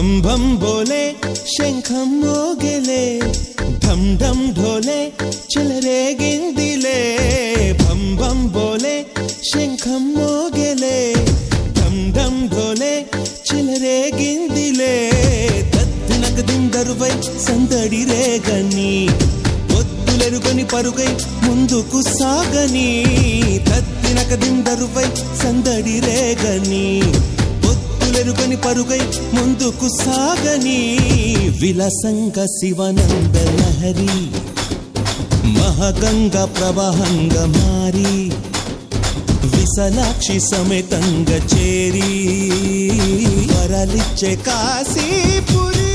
భం భం బోలే శంఖం మోగెలే ఢం ఢం ఢోలే చెలరేగిందిలే భం భం బోలే శంఖం మోగెలే ఢం ఢం ఢోలే చెలరేగిందిలే తత్తినకదిందరువై సందడి రేగని ఒత్తులెరుగని పరుగై ముందుకు సాగని తత్తినకదిందరువై సందడి రేగని ఒత్తులెరుగని పరుగై ముందుకు సాగని విలసంగ శివనంద లహరి మహగంగ ప్రవాహంగా మారి విశాలాక్షి సమేతంగా చేరి వరలిచ్చే కాశీపురి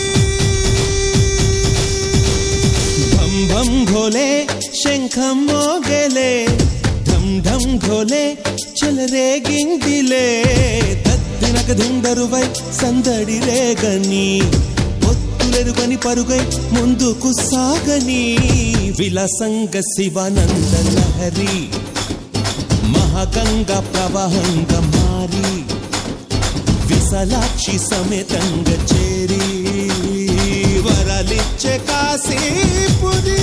భం భం భోలే శంఖం మోగెలే ఢం ఢం ఢోలే చెలరేగిందిలే తత్తినకదిందరువై సందడి రేగని ఒత్తులెరుగని పరుగై ముందుకు సాగని విలసంగ శివానంద లహరి మహగంగ ప్రవాహంగా మారి విశాలాక్షి సమేతంగా చేరి వరలిచ్చే కాశీపురి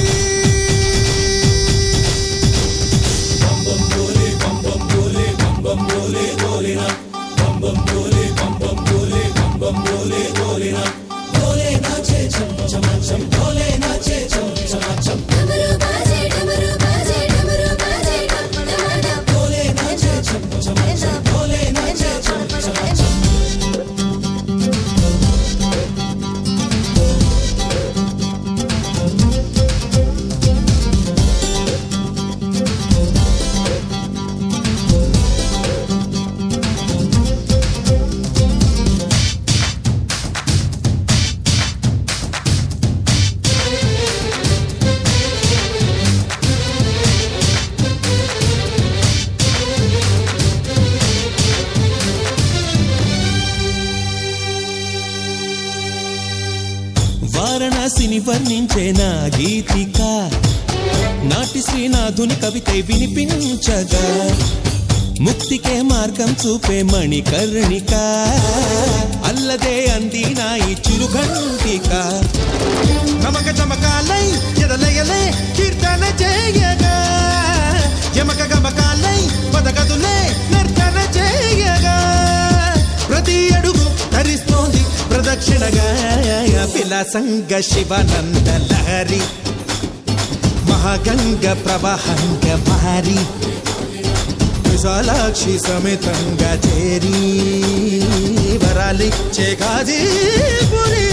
బం బం బోలే బం బం బోలే బం బం బోలే బోలేనా బం బం బోలే బం బం బోలే బం బం బోలే బోలేనా బోలే నాచే చం చం చం బోలే నాచే చం చం చం డమరు బాజే డమరు బాజే డమరు బాజే డమరు బోలే నాచే చం చం చం బోలే నాచే చం చం చం వారణాసిని వర్ణించే నా గీతిక నాటి శ్రీనాథుని కవితై వినిపించగా ముక్తికే మార్గం చూపే మణికర్ణిక అల్లదే అంది నా ఈ చిరుఘంటిక నమక చమకాలై ఎదలయలే కీర్తన చేయగా యమక గమకాలై పదగదులే నర్తన చేయగా ప్రతి అడుగు ధరిస్తోంది ప్రదక్షిణగా విలాసంగ శివానంద లహరి మహాగంగ ప్రవాహంగ మారి విశాలాక్షి సమేతంగా చేరి వరాలిచ్చే కాశీపురి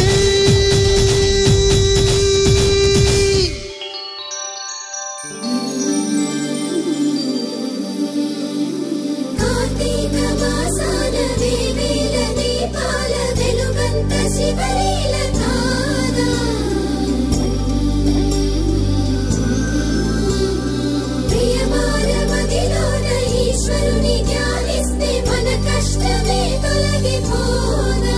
కార్తీక మాసాన దేవేల దీపాల వెలుగంత శివలీల తానా ప్రియమార మదిలోన ఈశ్వరుని ధ్యానిస్తే మన కష్టమే తొలగిపోనా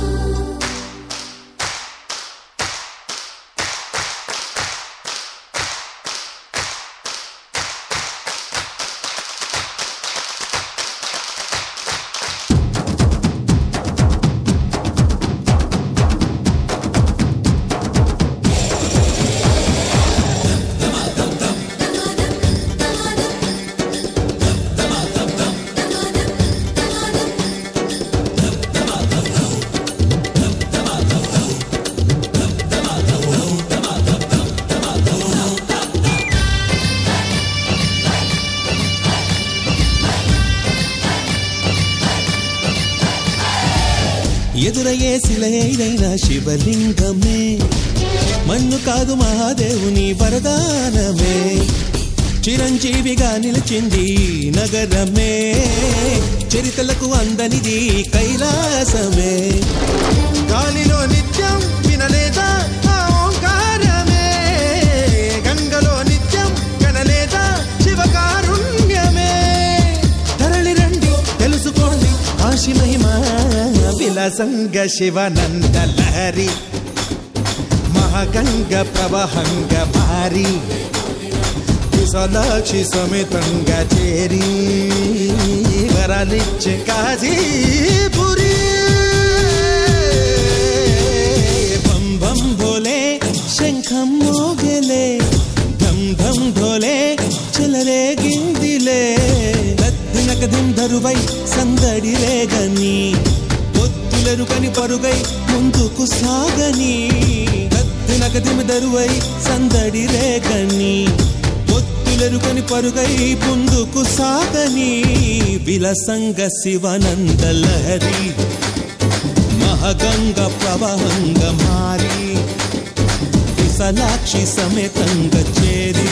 ఎదురయ్యే శిలైన శివలింగమే మన్ను కాదు మహాదేవుని వరదానమే చిరంజీవిగా నిలిచింది నగరమే చరితలకు అందనిది కైలాసమే గాలిలో నిత్యం వినలేదా ఆ ఓంకారమే గంగలో నిత్యం కనలేదా శివకారుణ్యమే తరలి రండి తెలుసుకోండి ఆశి మహిమ విలాసంగ శివానంద లహరి మహాగంగ ప్రవాహంగ మారి విశాలాక్షి సమేతంగా చేరి వరాలిచ్చే కాశీపురి సందడి రేగని పొత్తులెరుకని పరుగై ముందుకు సాగని గద్దినగదిమి దరువై సందడి రేగని పొత్తులెరుకని పరుగై ముందుకు సాగని విలసంగ శివనంద లహరి మహగంగ ప్రవహంగ మారి విశాలాక్షి సమేతంగ చేరి